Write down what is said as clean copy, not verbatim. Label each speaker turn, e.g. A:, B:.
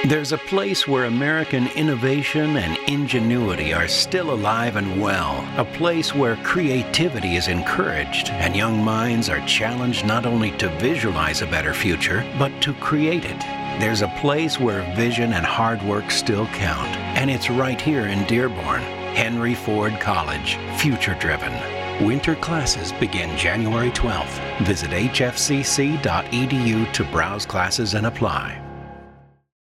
A: There's a place where American innovation and ingenuity are still alive and well. A place where creativity is encouraged and young minds are challenged not only to visualize a better future, but to create it. There's a place where vision and hard work still count, and it's right here in Dearborn. Henry Ford College, future-driven. Winter classes begin January 12th. Visit hfcc.edu to browse classes and apply.